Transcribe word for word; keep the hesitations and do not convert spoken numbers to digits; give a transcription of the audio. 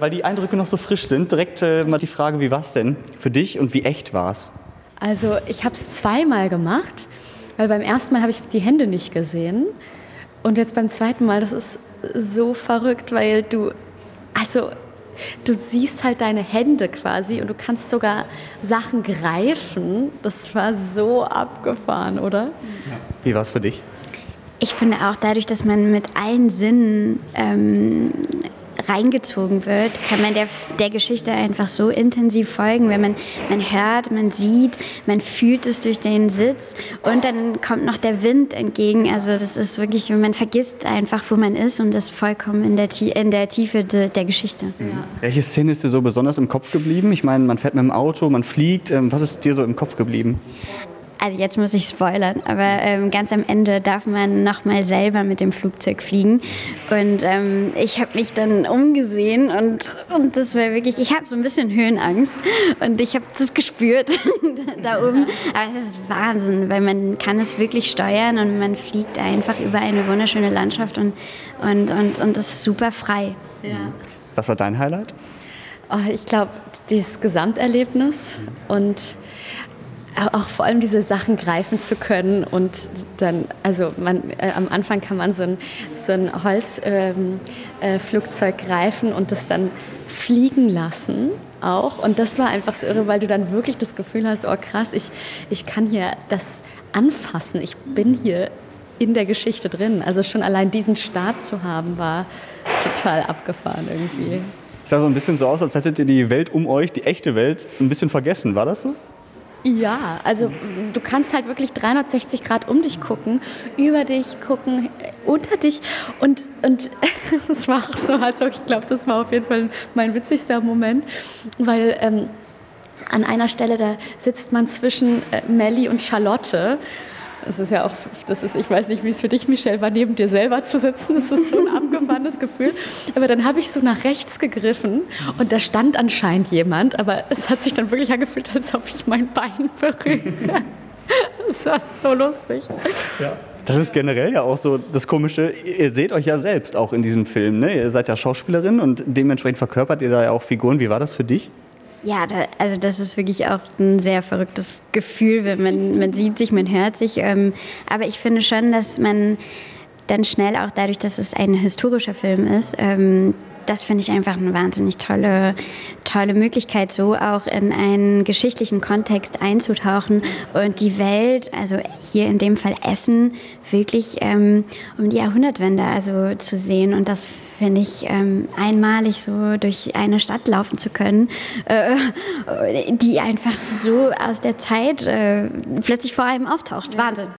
Weil die Eindrücke noch so frisch sind, direkt äh, mal die Frage, wie war es denn für dich und wie echt war es? Also ich habe es zweimal gemacht, weil beim ersten Mal habe ich die Hände nicht gesehen und jetzt beim zweiten Mal, das ist so verrückt, weil du, also du siehst halt deine Hände quasi und du kannst sogar Sachen greifen. Das war so abgefahren, oder? Wie war es für dich? Ich finde auch dadurch, dass man mit allen Sinnen ähm, reingezogen wird, kann man der, der Geschichte einfach so intensiv folgen, wenn man, man hört, man sieht, man fühlt es durch den Sitz und dann kommt noch der Wind entgegen. Also das ist wirklich, man vergisst einfach, wo man ist und ist vollkommen in der, in der Tiefe de, der Geschichte. Ja. Welche Szene ist dir so besonders im Kopf geblieben? Ich meine, man fährt mit dem Auto, man fliegt. Was ist dir so im Kopf geblieben? Also jetzt muss ich spoilern, aber ähm, ganz am Ende darf man nochmal selber mit dem Flugzeug fliegen. Und ähm, ich habe mich dann umgesehen und, und das war wirklich, ich habe so ein bisschen Höhenangst und ich habe das gespürt da oben. Aber es ist Wahnsinn, weil man kann es wirklich steuern und man fliegt einfach über eine wunderschöne Landschaft und, und, und, und es ist super frei. Ja. Was war dein Highlight? Oh, ich glaube, dieses Gesamterlebnis und auch vor allem diese Sachen greifen zu können und dann, also man, äh, am Anfang kann man so ein, so ein Holzflugzeug ähm, äh, greifen und das dann fliegen lassen auch und das war einfach so irre, weil du dann wirklich das Gefühl hast, oh krass, ich, ich kann hier das anfassen, ich bin hier in der Geschichte drin. Also schon allein diesen Start zu haben, war total abgefahren irgendwie. Es sah so ein bisschen so aus, als hättet ihr die Welt um euch, die echte Welt, ein bisschen vergessen. War das so? Ja, also du kannst halt wirklich dreihundertsechzig Grad um dich gucken, über dich gucken, unter dich und und es war auch so, also ich glaube, das war auf jeden Fall mein witzigster Moment, weil ähm, an einer Stelle, da sitzt man zwischen äh, Melli und Charlotte. Das ist ja auch, das ist, ich weiß nicht, wie es für dich, Michelle, war, neben dir selber zu sitzen. Das ist so ein abgefahrenes Gefühl. Aber dann habe ich so nach rechts gegriffen und da stand anscheinend jemand, aber es hat sich dann wirklich angefühlt, als ob ich mein Bein berühre. Das war so lustig. Ja. Das ist generell ja auch so das Komische. Ihr seht euch ja selbst auch in diesem Film, ne? Ihr seid ja Schauspielerin und dementsprechend verkörpert ihr da ja auch Figuren. Wie war das für dich? Ja, da, also das ist wirklich auch ein sehr verrücktes Gefühl, wenn man, man sieht sich, man hört sich. Ähm, aber ich finde schon, dass man dann schnell auch dadurch, dass es ein historischer Film ist, ähm, das finde ich einfach eine wahnsinnig tolle, tolle Möglichkeit, so auch in einen geschichtlichen Kontext einzutauchen und die Welt, also hier in dem Fall Essen, wirklich ähm, um die Jahrhundertwende also zu sehen. Und das finde ich ähm, einmalig, so durch eine Stadt laufen zu können, äh, die einfach so aus der Zeit äh, plötzlich vor einem auftaucht. Wahnsinn.